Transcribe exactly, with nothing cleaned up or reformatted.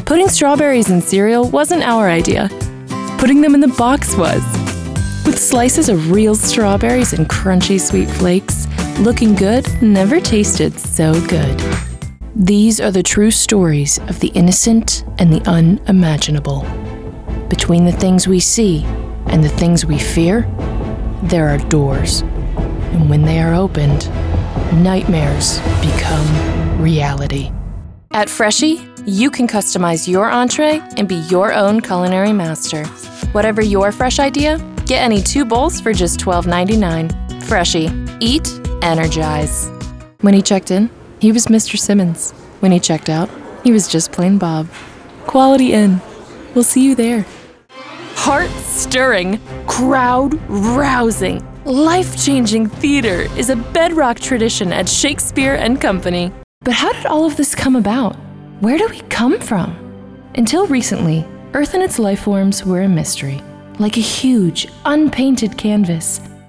Putting strawberries in cereal wasn't our idea. Putting them in the box was. With slices of real strawberries and crunchy sweet flakes, looking good never tasted so good. These are the true stories of the innocent and the unimaginable. Between the things we see and the things we fear, there are doors. And when they are opened, nightmares become reality. At Freshii, you can customize your entree and be your own culinary master. Whatever your fresh idea, get any two bowls for just twelve ninety-nine. Freshii. Eat, energize. When he checked in, he was Mister Simmons. When he checked out, he was just plain Bob. Quality Inn. We'll see you there. Heart-stirring, crowd-rousing, life-changing theater is a bedrock tradition at Shakespeare and Company. But how did all of this come about? Where do we come from? Until recently, Earth and its life forms were a mystery. Like a huge, unpainted canvas,